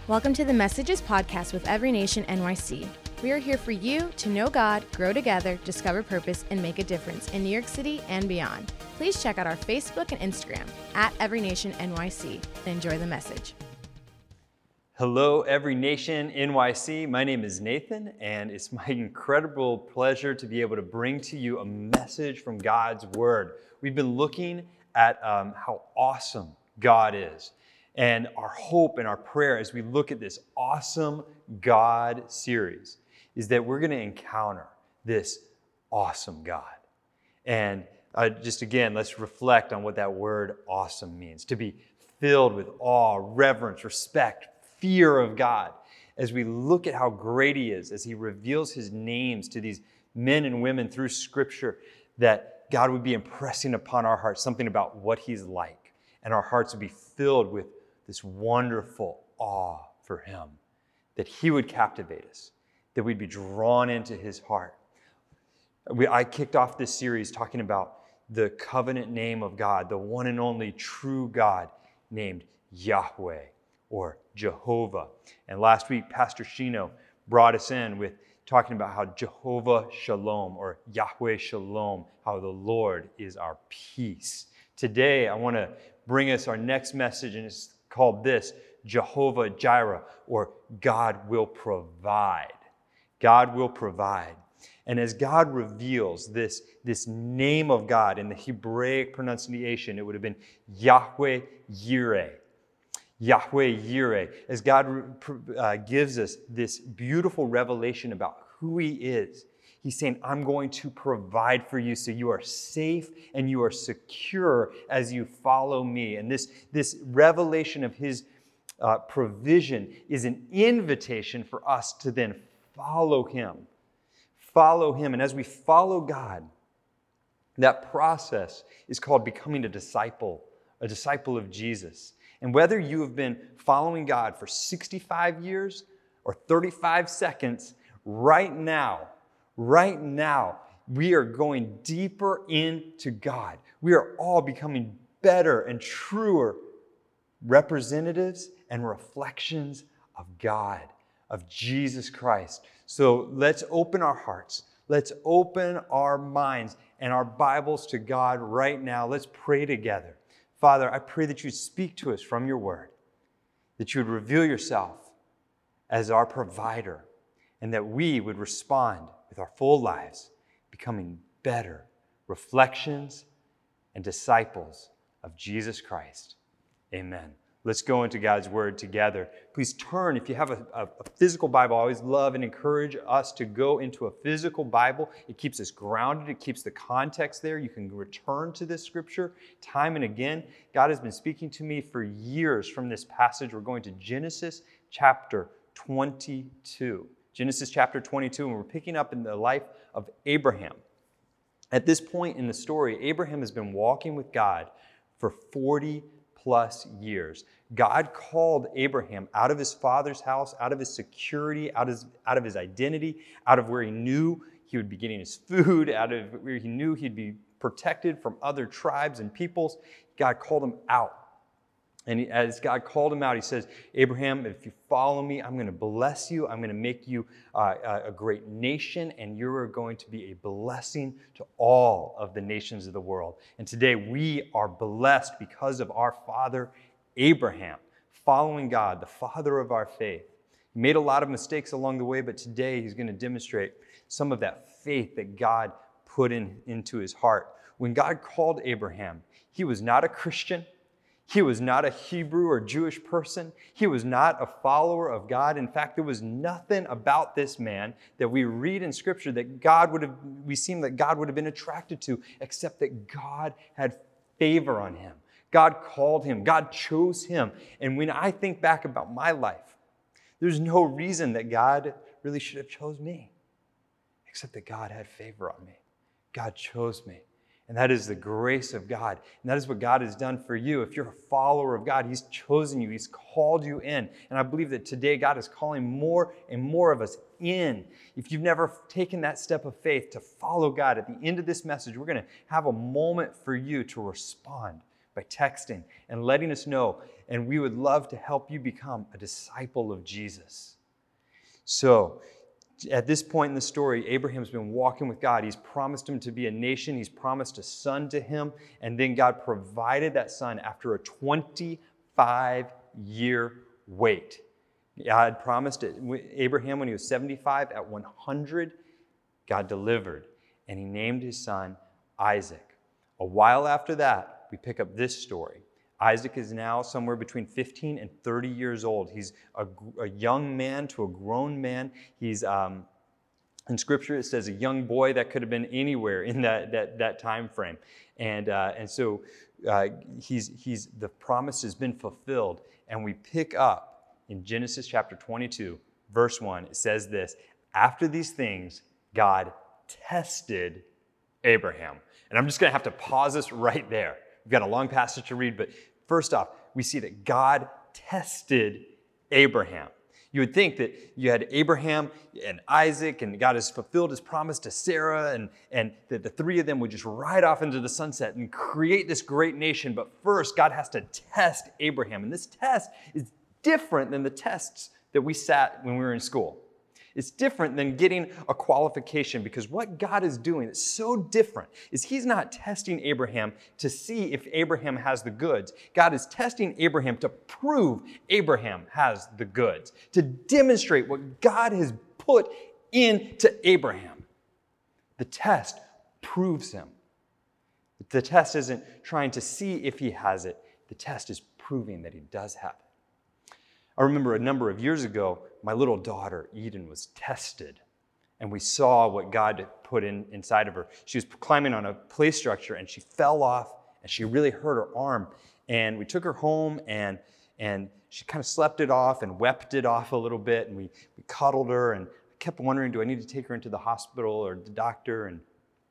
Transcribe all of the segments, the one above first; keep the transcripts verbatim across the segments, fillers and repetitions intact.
Welcome to the Messages podcast with Every Nation N Y C. We are here for you to know God, grow together, discover purpose, and make a difference in New York City and beyond. Please check out our Facebook and Instagram at Every Nation N Y C and enjoy the message. Hello, Every Nation N Y C. My name is Nathan, and it's my incredible pleasure to be able to bring to you a message from God's Word. We've been looking at um, how awesome God is. And our hope and our prayer as we look at this awesome God series is that we're going to encounter this awesome God. And uh, just again, let's reflect on what that word awesome means. To be filled with awe, reverence, respect, fear of God. As we look at how great He is, as He reveals His names to these men and women through Scripture, that God would be impressing upon our hearts something about what He's like. And our hearts would be filled with this wonderful awe for Him, that He would captivate us, that we'd be drawn into His heart. We, I kicked off this series talking about the covenant name of God, the one and only true God named Yahweh or Jehovah. And last week, Pastor Shino brought us in with talking about how Jehovah Shalom or Yahweh Shalom, how the Lord is our peace. Today, I want to bring us our next message, and it's called this, Jehovah Jireh, or God will provide. God will provide. And as God reveals this, this name of God in the Hebraic pronunciation, it would have been Yahweh Yireh. Yahweh Yireh. As God uh, gives us this beautiful revelation about who He is, He's saying, I'm going to provide for you so you are safe and you are secure as you follow me. And this, this revelation of His uh, provision is an invitation for us to then follow Him. Follow Him. And as we follow God, that process is called becoming a disciple, a disciple of Jesus. And whether you have been following God for sixty-five years or thirty-five seconds, right now, Right now, we are going deeper into God. We are all becoming better and truer representatives and reflections of God, of Jesus Christ. So let's open our hearts. Let's open our minds and our Bibles to God right now. Let's pray together. Father, I pray that you speak to us from your word, that you would reveal yourself as our provider, and that we would respond with our full lives, becoming better reflections and disciples of Jesus Christ. Amen. Let's go into God's Word together. Please turn, if you have a, a, a physical Bible, I always love and encourage us to go into a physical Bible. It keeps us grounded. It keeps the context there. You can return to this Scripture time and again. God has been speaking to me for years from this passage. We're going to Genesis chapter twenty-two. Genesis chapter twenty-two, and we're picking up in the life of Abraham. At this point in the story, Abraham has been walking with God for forty plus years. God called Abraham out of his father's house, out of his security, out of his, out of his identity, out of where he knew he would be getting his food, out of where he knew he'd be protected from other tribes and peoples. God called him out. And he, as God called him out, He says, Abraham, if you follow me, I'm going to bless you. I'm going to make you uh, a great nation, and you're going to be a blessing to all of the nations of the world. And today we are blessed because of our father, Abraham, following God, the father of our faith. He made a lot of mistakes along the way, but today he's going to demonstrate some of that faith that God put in, into his heart. When God called Abraham, he was not a Christian. He was not a Hebrew or Jewish person. He was not a follower of God. In fact, there was nothing about this man that we read in Scripture that God would have, we seem that God would have been attracted to, except that God had favor on him. God called him. God chose him. And when I think back about my life, there's no reason that God really should have chose me, except that God had favor on me. God chose me. And that is the grace of God. And that is what God has done for you. If you're a follower of God, He's chosen you. He's called you in. And I believe that today God is calling more and more of us in. If you've never taken that step of faith to follow God, at the end of this message, we're going to have a moment for you to respond by texting and letting us know and we would love to help you become a disciple of Jesus. So, at this point in the story, Abraham's been walking with God. He's promised him to be a nation. He's promised a son to him. And then God provided that son after a twenty-five-year wait. God promised it. Abraham, when he was seventy-five, at one hundred, God delivered. And he named his son Isaac. A while after that, we pick up this story. Isaac is now somewhere between fifteen and thirty years old. He's a, a young man to a grown man. He's, um, in Scripture, it says a young boy. That could have been anywhere in that, that, that time frame. And, uh, and so uh, he's, he's, the promise has been fulfilled. And we pick up in Genesis chapter twenty-two, verse one. It says this: after these things, God tested Abraham. And I'm just going to have to pause this right there. We've got a long passage to read, but first off, we see that God tested Abraham. You would think that you had Abraham and Isaac, and God has fulfilled his promise to Sarah, and, and that the three of them would just ride off into the sunset and create this great nation. But first, God has to test Abraham. And this test is different than the tests that we sat when we were in school. It's different than getting a qualification, because what God is doing is so different is he's not testing Abraham to see if Abraham has the goods. God is testing Abraham to prove Abraham has the goods, to demonstrate what God has put into Abraham. The test proves him. The test isn't trying to see if he has it. The test is proving that he does have it. I remember a number of years ago, my little daughter, Eden, was tested, and we saw what God put in, inside of her. She was climbing on a play structure, and she fell off, and she really hurt her arm. And we took her home, and, and she kind of slept it off and wept it off a little bit, and we, we cuddled her, and I kept wondering, do I need to take her into the hospital or the doctor? And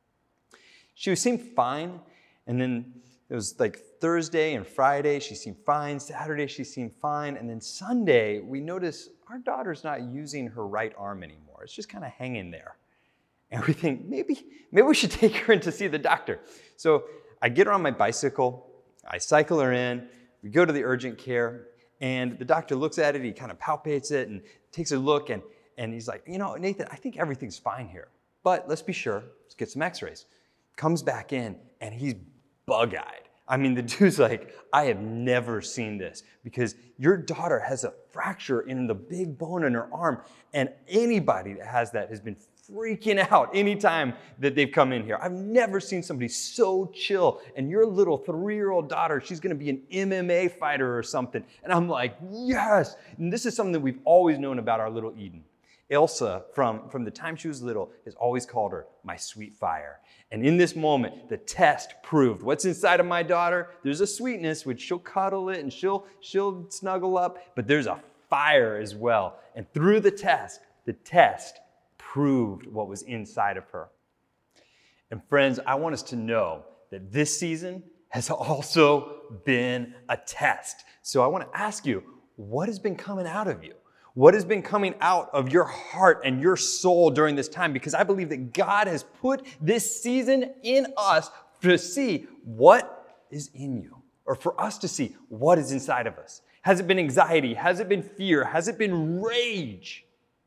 she seemed fine, and then it was like Thursday and Friday, she seemed fine. Saturday, she seemed fine. And then Sunday, we noticed our daughter's not using her right arm anymore. It's just kind of hanging there. And we think, maybe, maybe we should take her in to see the doctor. So I get her on my bicycle. I cycle her in. We go to the urgent care. And the doctor looks at it. He kind of palpates it and takes a look. And, and he's like, you know, Nathan, I think everything's fine here. But let's be sure. Let's get some x-rays. Comes back in, and he's bug-eyed. I mean, the dude's like, I have never seen this, because your daughter has a fracture in the big bone in her arm, and anybody that has that has been freaking out anytime that they've come in here. I've never seen somebody so chill, and your little three-year-old daughter, she's going to be an M M A fighter or something. And I'm like, yes! And this is something that we've always known about our little Eden. Elsa, from, from the time she was little, has always called her my sweet fire. And in this moment, the test proved what's inside of my daughter. There's a sweetness, which she'll cuddle it and she'll, she'll snuggle up, but there's a fire as well. And through the test, the test proved what was inside of her. And friends, I want us to know that this season has also been a test. So I want to ask you, what has been coming out of you? What has been coming out of your heart and your soul during this time? Because I believe that God has put this season in us to see what is in you, or for us to see what is inside of us. Has it been anxiety? Has it been fear? Has it been rage?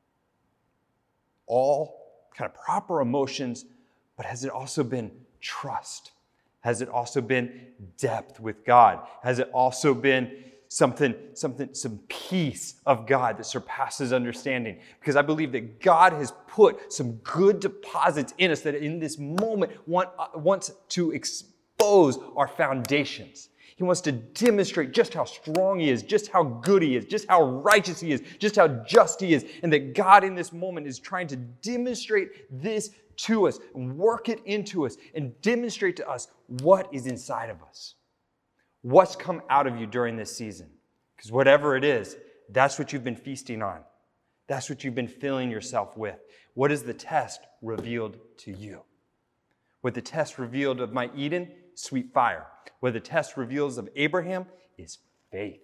All kind of proper emotions, but has it also been trust? Has it also been depth with God? Has it also been Something, something, some peace of God that surpasses understanding? Because I believe that God has put some good deposits in us that in this moment want, uh, wants to expose our foundations. He wants to demonstrate just how strong He is, just how good He is, just how righteous He is, just how just He is, and that God in this moment is trying to demonstrate this to us, work it into us, and demonstrate to us what is inside of us. What's come out of you during this season? Because whatever it is, that's what you've been feasting on. That's what you've been filling yourself with. What is the test revealed to you? What the test revealed of my Eden, sweet fire. What the test reveals of Abraham is faith.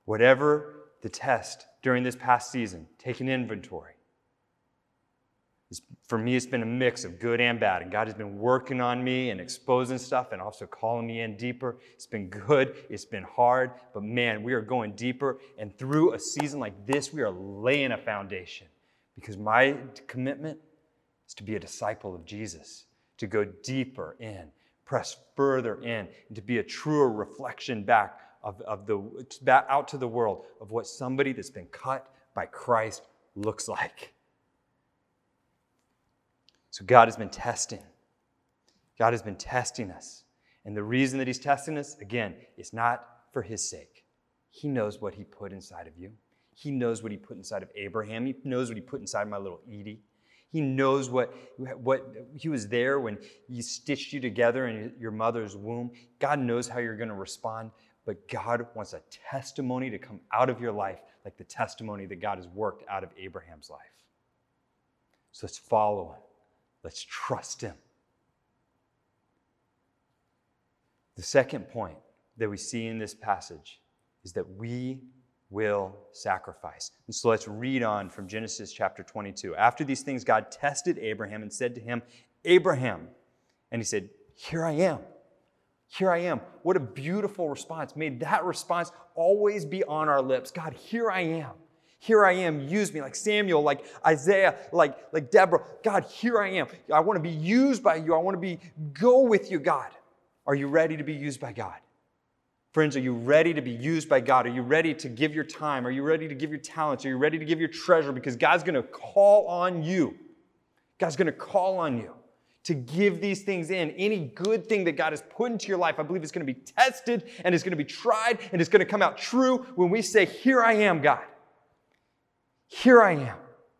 Whatever the test during this past season, take an inventory. It's, for me, it's been a mix of good and bad. And God has been working on me and exposing stuff and also calling me in deeper. It's been good. It's been hard. But man, we are going deeper. And through a season like this, we are laying a foundation. Because my commitment is to be a disciple of Jesus, to go deeper in, press further in, and to be a truer reflection back of, of the back out to the world of what somebody that's been cut by Christ looks like. So God has been testing. God has been testing us. And the reason that he's testing us, again, is not for his sake. He knows what he put inside of you. He knows what he put inside of Abraham. He knows what he put inside my little Edie. He knows what, what he was there when he stitched you together in your mother's womb. God knows how you're going to respond, but God wants a testimony to come out of your life like the testimony that God has worked out of Abraham's life. So let's follow him. Let's trust him. The second point that we see in this passage is that we will sacrifice. And so let's read on from Genesis chapter twenty-two. After these things, God tested Abraham and said to him, Abraham. And he said, here I am. Here I am. What a beautiful response. May that response always be on our lips. God, here I am. Here I am. Use me like Samuel, like Isaiah, like, like Deborah. God, here I am. I want to be used by you. I want to be go with you, God. Are you ready to be used by God? Friends, are you ready to be used by God? Are you ready to give your time? Are you ready to give your talents? Are you ready to give your treasure? Because God's going to call on you. God's going to call on you to give these things in. Any good thing that God has put into your life, I believe it's going to be tested and it's going to be tried and it's going to come out true when we say, here I am, God. Here I am.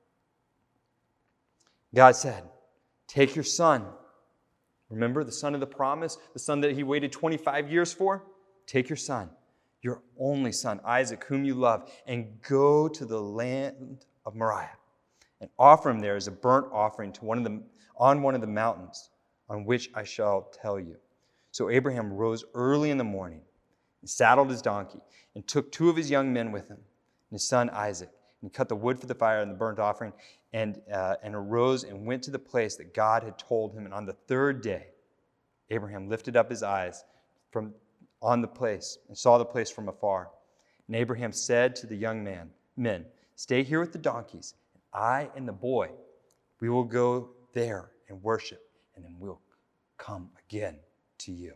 God said, take your son. Remember the son of the promise, the son that he waited twenty-five years for? Take your son, your only son, Isaac, whom you love, and go to the land of Moriah and offer him there as a burnt offering to one of the, on one of the mountains on which I shall tell you. So Abraham rose early in the morning and saddled his donkey and took two of his young men with him and his son Isaac. And he cut the wood for the fire and the burnt offering and, uh, and arose and went to the place that God had told him. And on the third day, Abraham lifted up his eyes from on the place and saw the place from afar. And Abraham said to the young man, men, stay here with the donkeys, and I and the boy, we will go there and worship, and then we'll come again to you.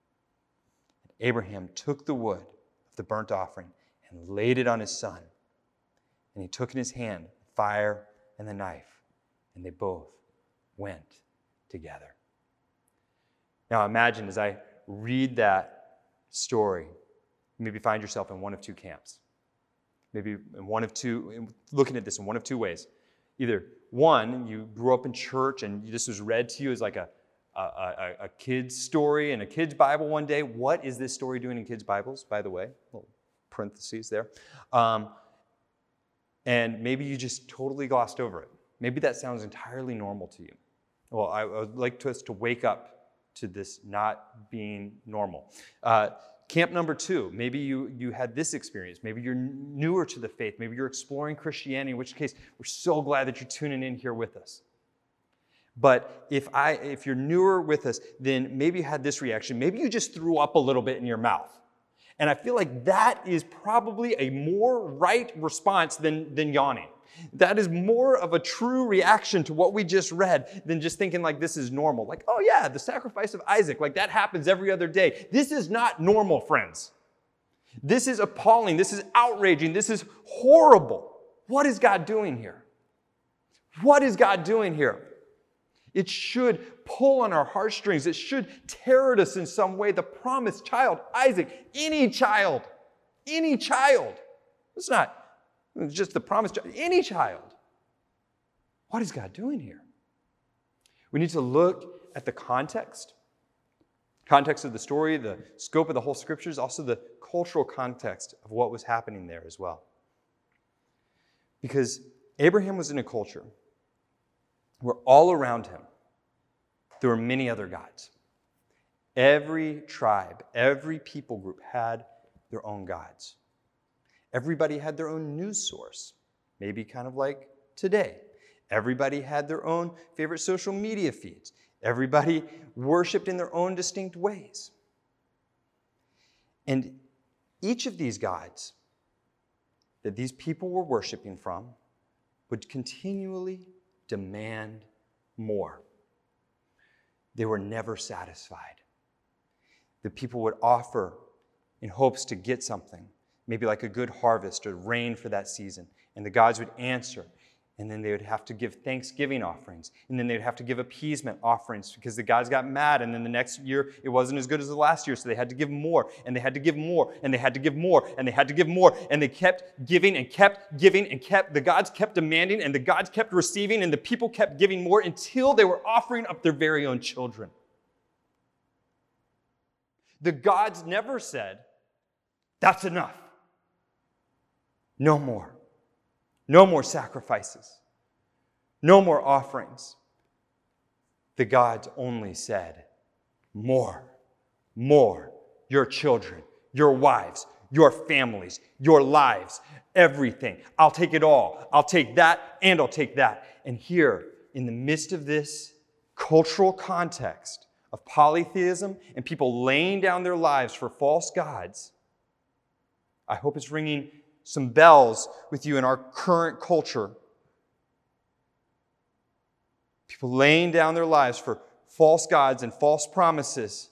And Abraham took the wood of the burnt offering and laid it on his son. And he took in his hand the fire and the knife, and they both went together. Now imagine as I read that story, maybe find yourself in one of two camps. Maybe in one of two, looking at this in one of two ways. Either one, you grew up in church and this was read to you as like a, a, a, a kid's story in a kid's Bible one day. What is this story doing in kids' Bibles, by the way? Little parentheses there. Um, and maybe you just totally glossed over it. Maybe that sounds entirely normal to you. Well, I would like us to wake up to this not being normal. Uh, camp number two, maybe you, you had this experience. Maybe you're newer to the faith. Maybe you're exploring Christianity, in which case we're so glad that you're tuning in here with us. But if I, if you're newer with us, then maybe you had this reaction. Maybe you just threw up a little bit in your mouth. And I feel like that is probably a more right response than, than yawning. That is more of a true reaction to what we just read than just thinking like this is normal. Like, oh yeah, the sacrifice of Isaac, like that happens every other day. This is not normal, friends. This is appalling. This is outraging. This is horrible. What is God doing here? What is God doing here? It should pull on our heartstrings. It should tear at us in some way. The promised child, Isaac, any child, any child. It's not just the promised child, any child. What is God doing here? We need to look at the context. Context of the story, the scope of the whole scriptures, also the cultural context of what was happening there as well. Because Abraham was in a culture where all around him there were many other gods. Every tribe, every people group had their own gods. Everybody had their own news source, maybe kind of like today. Everybody had their own favorite social media feeds. Everybody worshiped in their own distinct ways. And each of these gods that these people were worshiping from would continually demand more. They were never satisfied. The people would offer in hopes to get something, maybe like a good harvest or rain for that season, and the gods would answer. And then they would have to give thanksgiving offerings. And then they'd have to give appeasement offerings because the gods got mad. And then the next year, it wasn't as good as the last year. So they had to give more. And they had to give more. And they had to give more. And they had to give more. And they kept giving and kept giving and kept. The gods kept demanding. And the gods kept receiving. And the people kept giving more until they were offering up their very own children. The gods never said, "That's enough. No more. No more sacrifices. No more offerings." The gods only said, "More, more. Your children, your wives, your families, your lives, everything. I'll take it all. I'll take that and I'll take that." And here, in the midst of this cultural context of polytheism and people laying down their lives for false gods, I hope it's ringing some bells with you in our current culture. People laying down their lives for false gods and false promises.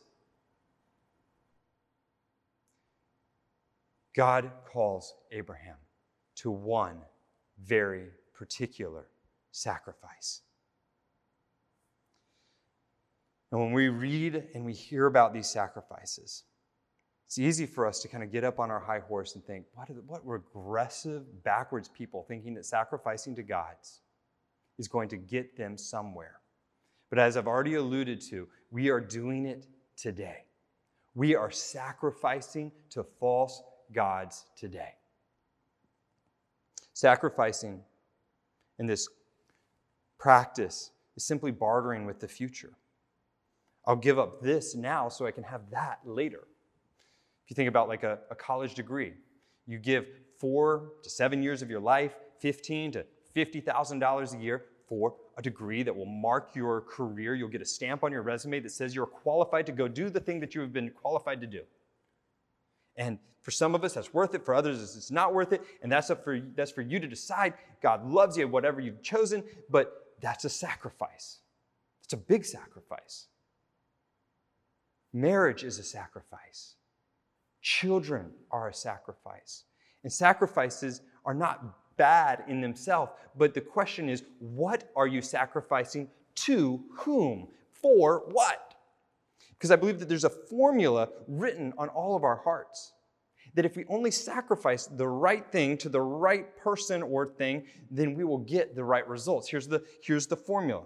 God calls Abraham to one very particular sacrifice. And when we read and we hear about these sacrifices, it's easy for us to kind of get up on our high horse and think, what, are the, what regressive, backwards people thinking that sacrificing to gods is going to get them somewhere. But as I've already alluded to, we are doing it today. We are sacrificing to false gods today. Sacrificing in this practice is simply bartering with the future. I'll give up this now so I can have that later. If you think about like a, a college degree, you give four to seven years of your life, fifteen to fifty thousand dollars a year for a degree that will mark your career. You'll get a stamp on your resume that says you're qualified to go do the thing that you have been qualified to do. And for some of us, that's worth it. For others, it's not worth it. And that's up for that's for you to decide. God loves you, whatever you've chosen, but that's a sacrifice. It's a big sacrifice. Marriage is a sacrifice. Children are a sacrifice. And sacrifices are not bad in themselves, but the question is, what are you sacrificing to whom? For what? Because I believe that there's a formula written on all of our hearts that if we only sacrifice the right thing to the right person or thing, then we will get the right results. Here's the, here's the formula.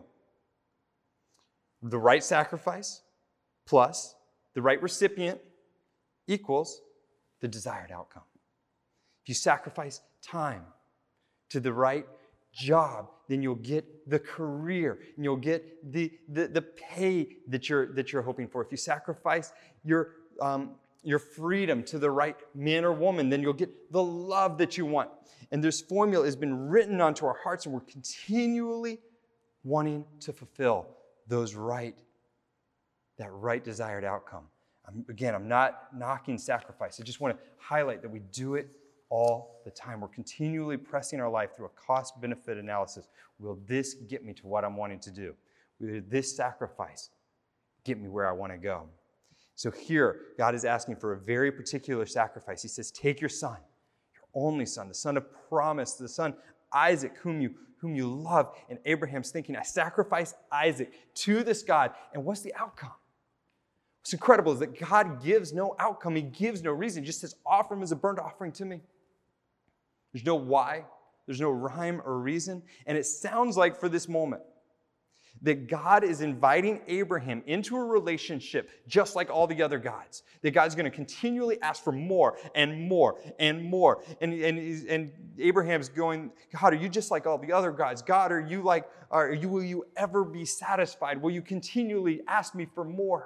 The right sacrifice plus the right recipient equals the desired outcome. If you sacrifice time to the right job, then you'll get the career and you'll get the, the, the pay that you're, that you're hoping for. If you sacrifice your, um, your freedom to the right man or woman, then you'll get the love that you want. And this formula has been written onto our hearts, and we're continually wanting to fulfill those right, that right desired outcome. I'm, again, I'm not knocking sacrifice. I just want to highlight that we do it all the time. We're continually pressing our life through a cost-benefit analysis. Will this get me to what I'm wanting to do? Will this sacrifice get me where I want to go? So here, God is asking for a very particular sacrifice. He says, take your son, your only son, the son of promise, the son Isaac, whom you, whom you love. And Abraham's thinking, I sacrifice Isaac to this God. And what's the outcome? What's incredible is that God gives no outcome. He gives no reason. He just says, offer him as a burnt offering to me. There's no why. There's no rhyme or reason. And it sounds like for this moment that God is inviting Abraham into a relationship just like all the other gods. That God's going to continually ask for more and more and more. And, and, and Abraham's going, God, are you just like all the other gods? God, are you like, are you, will you ever be satisfied? Will you continually ask me for more?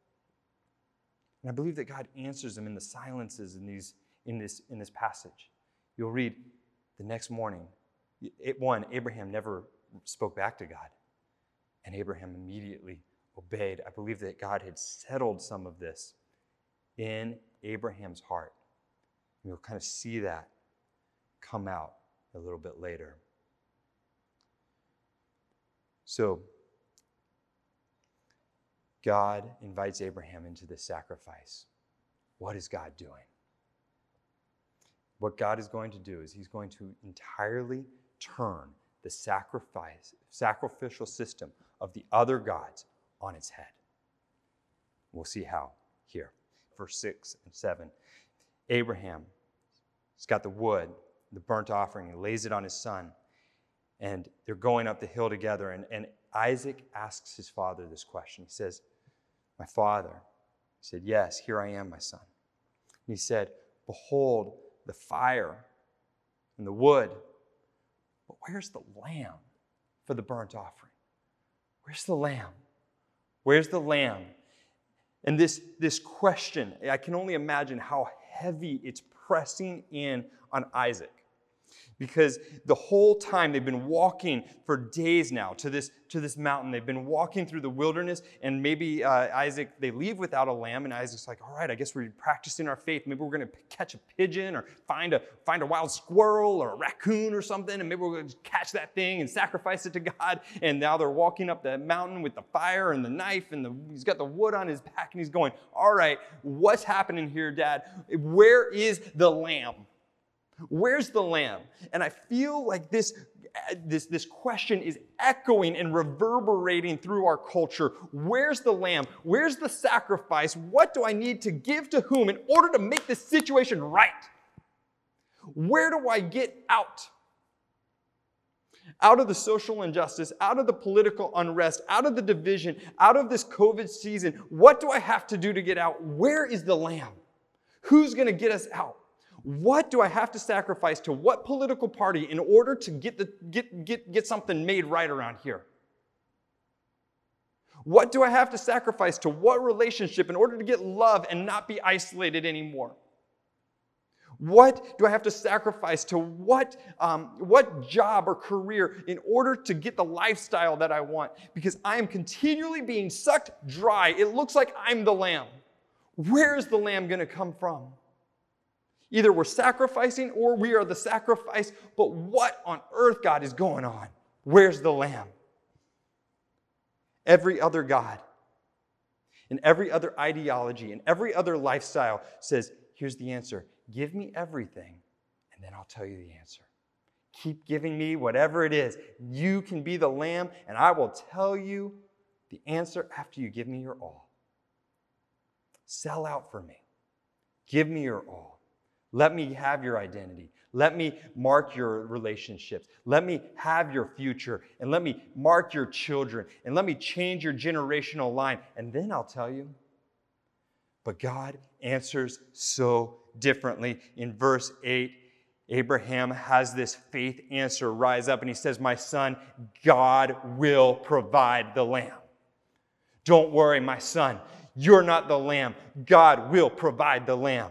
And I believe that God answers them in the silences in, these, in, this, in this passage. You'll read the next morning. It, one, Abraham never spoke back to God. And Abraham immediately obeyed. I believe that God had settled some of this in Abraham's heart. And we'll kind of see that come out a little bit later. So, God invites Abraham into this sacrifice. What is God doing? What God is going to do is he's going to entirely turn the sacrifice, sacrificial system of the other gods on its head. We'll see how here. Verse six and seven. Abraham has got the wood, the burnt offering, and lays it on his son. And they're going up the hill together. And, and Isaac asks his father this question. He says, my father. He said, yes, here I am, my son. And he said, behold the fire and the wood, but where's the lamb for the burnt offering? Where's the lamb? Where's the lamb? And this, this question, I can only imagine how heavy it's pressing in on Isaac. Because the whole time they've been walking for days now to this, to this mountain. They've been walking through the wilderness, and maybe uh, Isaac, they leave without a lamb, and Isaac's like, all right, I guess we're practicing our faith. Maybe we're going to catch a pigeon or find a, find a wild squirrel or a raccoon or something, and maybe we're going to catch that thing and sacrifice it to God. And now they're walking up the mountain with the fire and the knife, and the, he's got the wood on his back, and he's going, all right, what's happening here, Dad? Where is the lamb? Where's the lamb? And I feel like this, this, this question is echoing and reverberating through our culture. Where's the lamb? Where's the sacrifice? What do I need to give to whom in order to make this situation right? Where do I get out? Out of the social injustice, out of the political unrest, out of the division, out of this COVID season, what do I have to do to get out? Where is the lamb? Who's going to get us out? What do I have to sacrifice to what political party in order to get, the, get, get, get something made right around here? What do I have to sacrifice to what relationship in order to get love and not be isolated anymore? What do I have to sacrifice to what, um, what job or career in order to get the lifestyle that I want? Because I am continually being sucked dry. It looks like I'm the lamb. Where is the lamb going to come from? Either we're sacrificing or we are the sacrifice, but what on earth, God, is going on? Where's the lamb? Every other God and every other ideology and every other lifestyle says, here's the answer. Give me everything, and then I'll tell you the answer. Keep giving me whatever it is. You can be the lamb, and I will tell you the answer after you give me your all. Sell out for me. Give me your all. Let me have your identity. Let me mark your relationships. Let me have your future. And let me mark your children. And let me change your generational line. And then I'll tell you. But God answers so differently. In verse eight, Abraham has this faith answer rise up. And he says, my son, God will provide the lamb. Don't worry, my son. You're not the lamb. God will provide the lamb.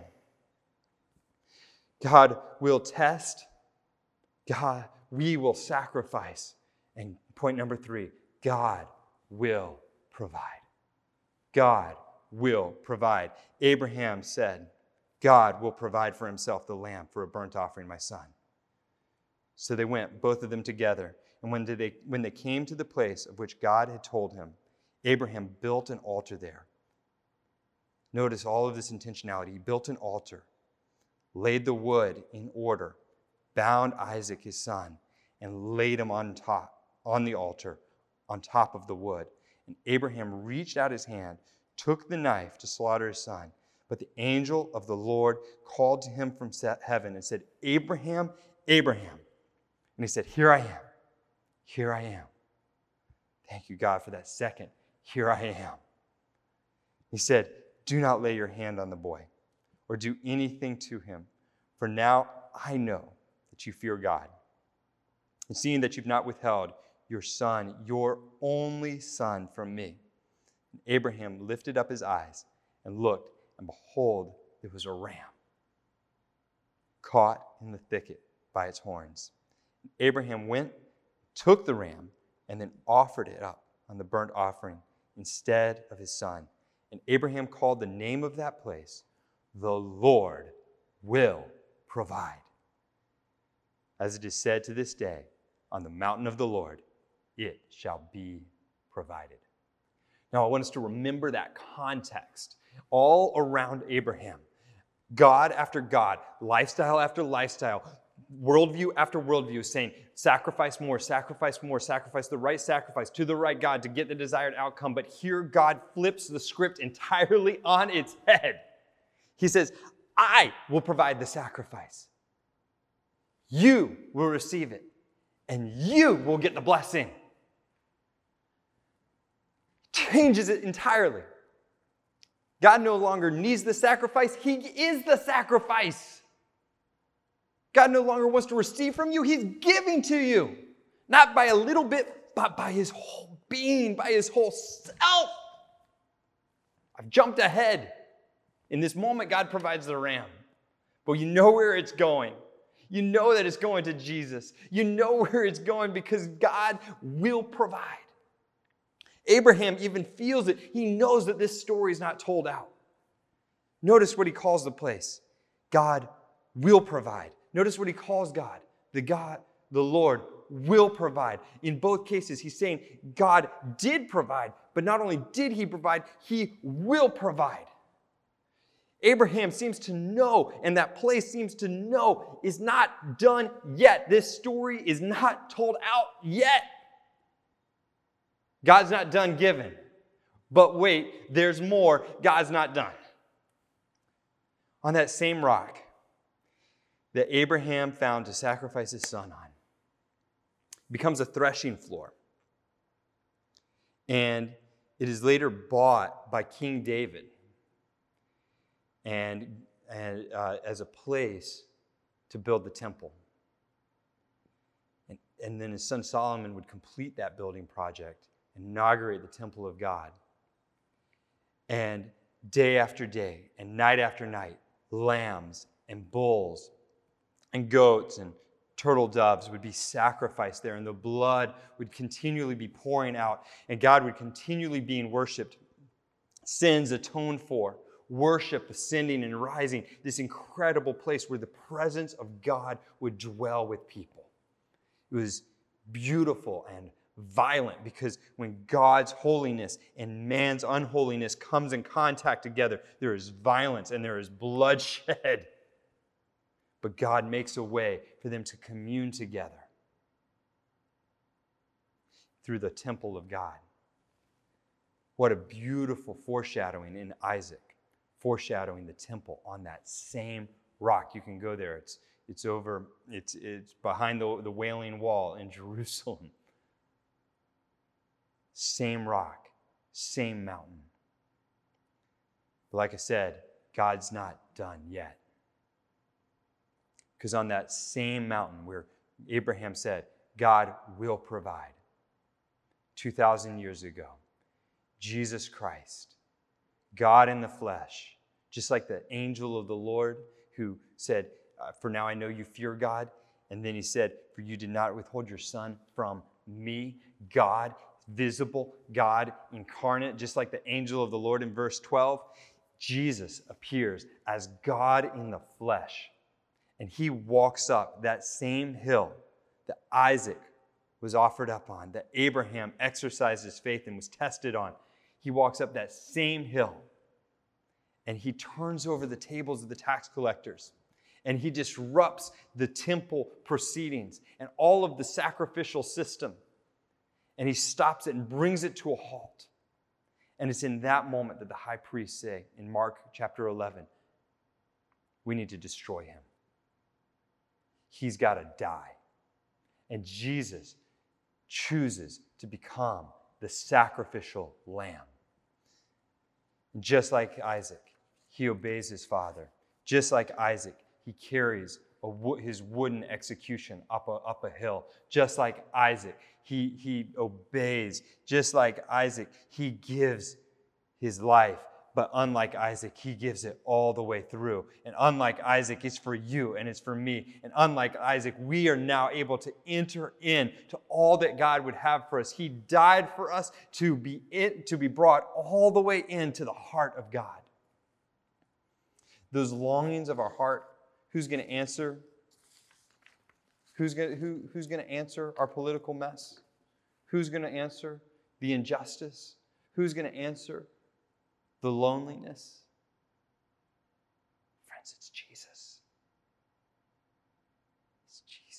God will test. God, we will sacrifice. And point number three, God will provide. God will provide. Abraham said, God will provide for himself the lamb for a burnt offering, my son. So they went, both of them together. And when they, when they came to the place of which God had told him, Abraham built an altar there. Notice all of this intentionality. He built an altar, laid the wood in order, bound Isaac his son, and laid him on top, on the altar, on top of the wood. And Abraham reached out his hand, took the knife to slaughter his son. But the angel of the Lord called to him from heaven and said, Abraham, Abraham. And he said, here I am. Here I am. Thank you, God, for that second. Here I am. He said, do not lay your hand on the boy or do anything to him, for now I know that you fear God. And seeing that you've not withheld your son, your only son, from me. And Abraham lifted up his eyes and looked, and behold, it was a ram caught in the thicket by its horns. And Abraham went, took the ram, and then offered it up on the burnt offering instead of his son. And Abraham called the name of that place, "The Lord will provide." As it is said to this day, on the mountain of the Lord, it shall be provided. Now, I want us to remember that context all around Abraham. God after God, lifestyle after lifestyle, worldview after worldview, saying, sacrifice more, sacrifice more, sacrifice the right sacrifice to the right God to get the desired outcome. But here God flips the script entirely on its head. He says, I will provide the sacrifice. You will receive it, and you will get the blessing. Changes it entirely. God no longer needs the sacrifice. He is the sacrifice. God no longer wants to receive from you. He's giving to you. Not by a little bit, but by his whole being, by his whole self. I've jumped ahead. In this moment, God provides the ram. But you know where it's going. You know that it's going to Jesus. You know where it's going because God will provide. Abraham even feels it. He knows that this story is not told out. Notice what he calls the place. God will provide. Notice what he calls God. The God, the Lord will provide. In both cases, he's saying God did provide, but not only did he provide, he will provide. Abraham seems to know, and that place seems to know, is not done yet. This story is not told out yet. God's not done giving. But wait, there's more. God's not done. On that same rock that Abraham found to sacrifice his son on becomes a threshing floor. And it is later bought by King David and, and uh, as a place to build the temple. And, and then his son Solomon would complete that building project, inaugurate the temple of God. And day after day and night after night, lambs and bulls and goats and turtle doves would be sacrificed there, and the blood would continually be pouring out, and God would continually be worshipped, sins atoned for, worship ascending and rising, this incredible place where the presence of God would dwell with people. It was beautiful and violent because when God's holiness and man's unholiness comes in contact together, there is violence and there is bloodshed. But God makes a way for them to commune together through the temple of God. What a beautiful foreshadowing in Isaac, foreshadowing the temple on that same rock. You can go there. It's it's over, it's it's behind the, the Wailing Wall in Jerusalem. Same rock, same mountain. But like I said, God's not done yet. Because on that same mountain where Abraham said, God will provide, two thousand years ago, Jesus Christ, God in the flesh, just like the angel of the Lord who said, uh, for now I know you fear God. And then he said, for you did not withhold your son from me. God, visible, God incarnate, just like the angel of the Lord in verse twelve, Jesus appears as God in the flesh. And he walks up that same hill that Isaac was offered up on, that Abraham exercised his faith and was tested on. He walks up that same hill and he turns over the tables of the tax collectors and he disrupts the temple proceedings and all of the sacrificial system. And he stops it and brings it to a halt. And it's in that moment that the high priests say in Mark chapter eleven, we need to destroy him. He's got to die. And Jesus chooses to become the sacrificial lamb. And just like Isaac, he obeys his father. Just like Isaac, he carries a wo- his wooden execution up a, up a hill. Just like Isaac, he, he obeys. Just like Isaac, he gives his life But unlike Isaac, he gives it all the way through. And unlike Isaac, it's for you and it's for me. And unlike Isaac, we are now able to enter in to all that God would have for us. He died for us to be in, to be brought all the way into the heart of God. Those longings of our heart, who's going to answer? Who's going who, who's going to answer our political mess? Who's going to answer the injustice? Who's going to answer the loneliness? Friends, it's Jesus. It's Jesus.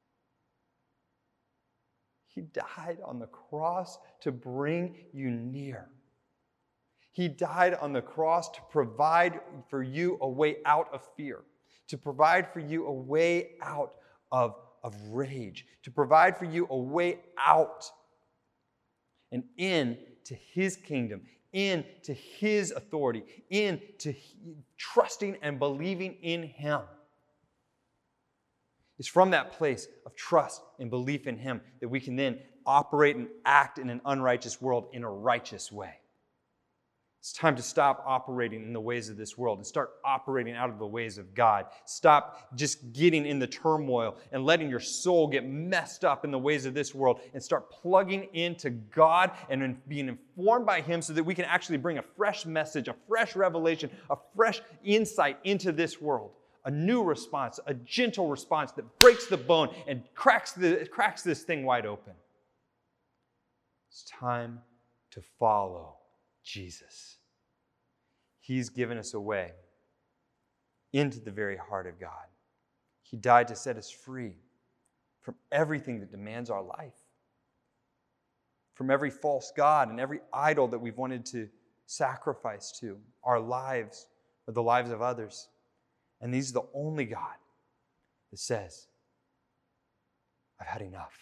He died on the cross to bring you near. He died on the cross to provide for you a way out of fear, to provide for you a way out of, of rage, to provide for you a way out and in to His kingdom, in to His authority, in to trusting and believing in Him. It's from that place of trust and belief in Him that we can then operate and act in an unrighteous world in a righteous way. It's time to stop operating in the ways of this world and start operating out of the ways of God. Stop just getting in the turmoil and letting your soul get messed up in the ways of this world and start plugging into God and being informed by Him so that we can actually bring a fresh message, a fresh revelation, a fresh insight into this world. A new response, a gentle response that breaks the bone and cracks, the, cracks this thing wide open. It's time to follow Jesus. He's given us a way into the very heart of God. He died to set us free from everything that demands our life, from every false god and every idol that we've wanted to sacrifice to, our lives or the lives of others. And He's the only God that says, I've had enough.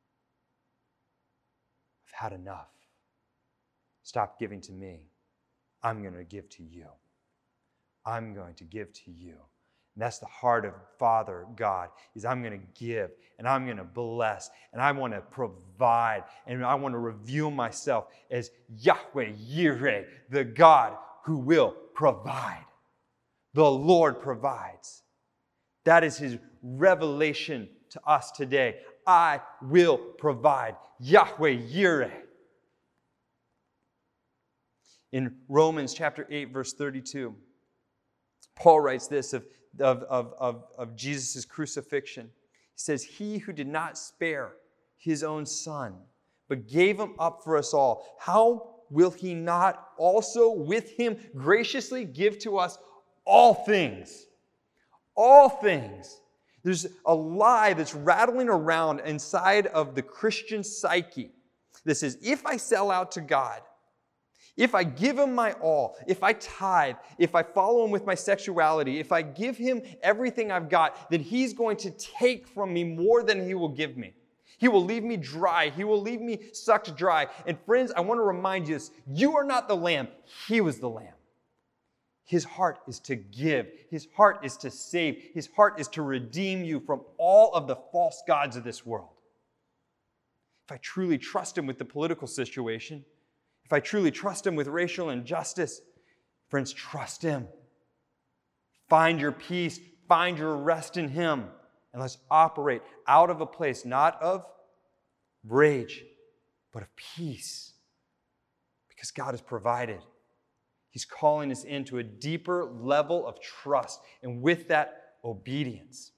I've had enough. Stop giving to me. I'm going to give to you. I'm going to give to you. And that's the heart of Father God, is I'm going to give, and I'm going to bless, and I want to provide, and I want to reveal myself as Yahweh Yireh, the God who will provide. The Lord provides. That is His revelation to us today. I will provide. Yahweh Yireh. In Romans chapter eight, verse thirty-two, Paul writes this of, of, of, of, of Jesus' crucifixion. He says, He who did not spare His own Son, but gave Him up for us all, how will He not also with Him graciously give to us all things? All things. There's a lie that's rattling around inside of the Christian psyche that says, if I sell out to God, if I give Him my all, if I tithe, if I follow Him with my sexuality, if I give Him everything I've got, then He's going to take from me more than He will give me. He will leave me dry. He will leave me sucked dry. And friends, I want to remind you this. You are not the lamb. He was the lamb. His heart is to give. His heart is to save. His heart is to redeem you from all of the false gods of this world. If I truly trust Him with the political situation, if I truly trust Him with racial injustice, friends, trust Him. Find your peace. Find your rest in Him. And let's operate out of a place not of rage, but of peace. Because God has provided. He's calling us into a deeper level of trust. And with that, obedience.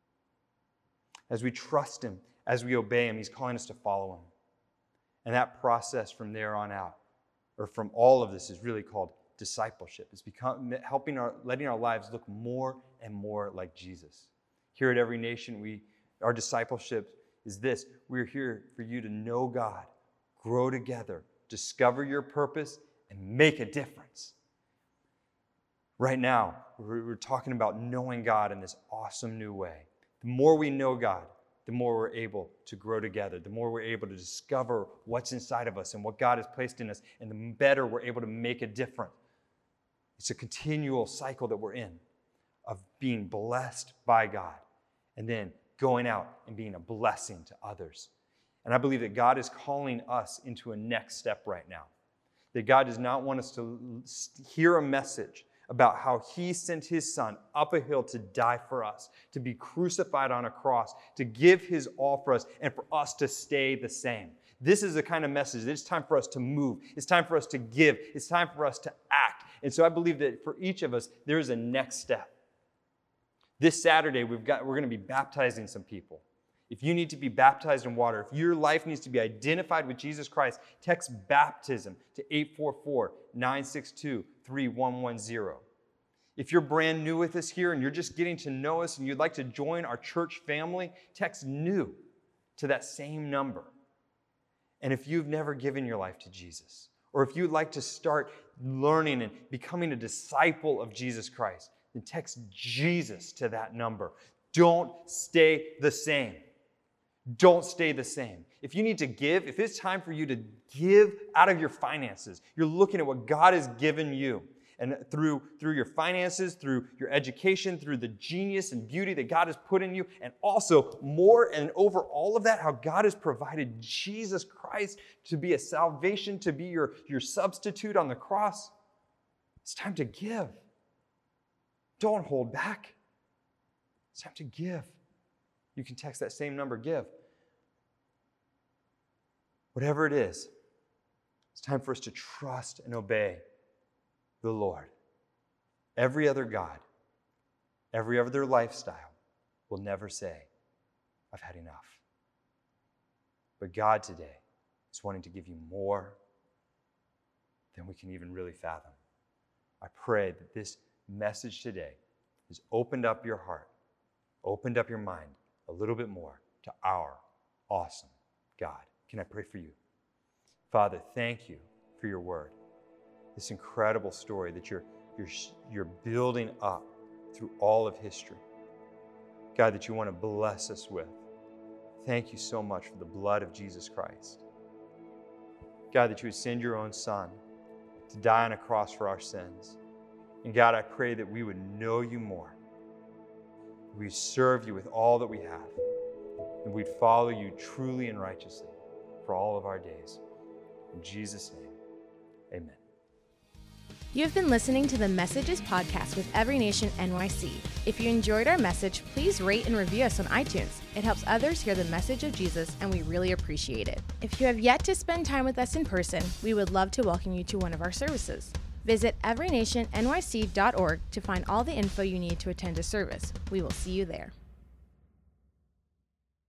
As we trust Him, as we obey Him, He's calling us to follow Him. And that process from there on out, or from all of this, is really called discipleship. It's become, helping our, letting our lives look more and more like Jesus. Here at Every Nation, we, our discipleship is this. We're here for you to know God, grow together, discover your purpose, and make a difference. Right now, we're, we're talking about knowing God in this awesome new way. The more we know God, the more we're able to grow together, the more we're able to discover what's inside of us and what God has placed in us, and the better we're able to make a difference. It's a continual cycle that we're in of being blessed by God and then going out and being a blessing to others. And I believe that God is calling us into a next step right now. That God does not want us to hear a message about how he sent his son up a hill to die for us, to be crucified on a cross, to give his all for us, and for us to stay the same. This is the kind of message that it's time for us to move. It's time for us to give. It's time for us to act. And so I believe that for each of us, there is a next step. This Saturday, we've got, we're going to be baptizing some people. If you need to be baptized in water, if your life needs to be identified with Jesus Christ, text baptism to eight four four, nine six two, three one one zero. If you're brand new with us here and you're just getting to know us and you'd like to join our church family, text new to that same number. And if you've never given your life to Jesus, or if you'd like to start learning and becoming a disciple of Jesus Christ, then text Jesus to that number. Don't stay the same. Don't stay the same. If you need to give, if it's time for you to give out of your finances, you're looking at what God has given you. And through, through your finances, through your education, through the genius and beauty that God has put in you, and also more and over all of that, how God has provided Jesus Christ to be a salvation, to be your, your substitute on the cross. It's time to give. Don't hold back. It's time to give. You can text that same number, give. Whatever it is, it's time for us to trust and obey the Lord. Every other God, every other lifestyle will never say, I've had enough. But God today is wanting to give you more than we can even really fathom. I pray that this message today has opened up your heart, opened up your mind a little bit more to our awesome God. Can I pray for you? Father, thank you for your word. This incredible story that you're, you're, you're building up through all of history. God, that you want to bless us with. Thank you so much for the blood of Jesus Christ. God, that you would send your own son to die on a cross for our sins. And God, I pray that we would know you more. We serve you with all that we have. And we'd follow you truly and righteously for all of our days. In Jesus' name, amen. You have been listening to the Messages podcast with Every Nation N Y C. If you enjoyed our message, please rate and review us on iTunes. It helps others hear the message of Jesus, and we really appreciate it. If you have yet to spend time with us in person, we would love to welcome you to one of our services. Visit every nation N Y C dot org to find all the info you need to attend a service. We will see you there.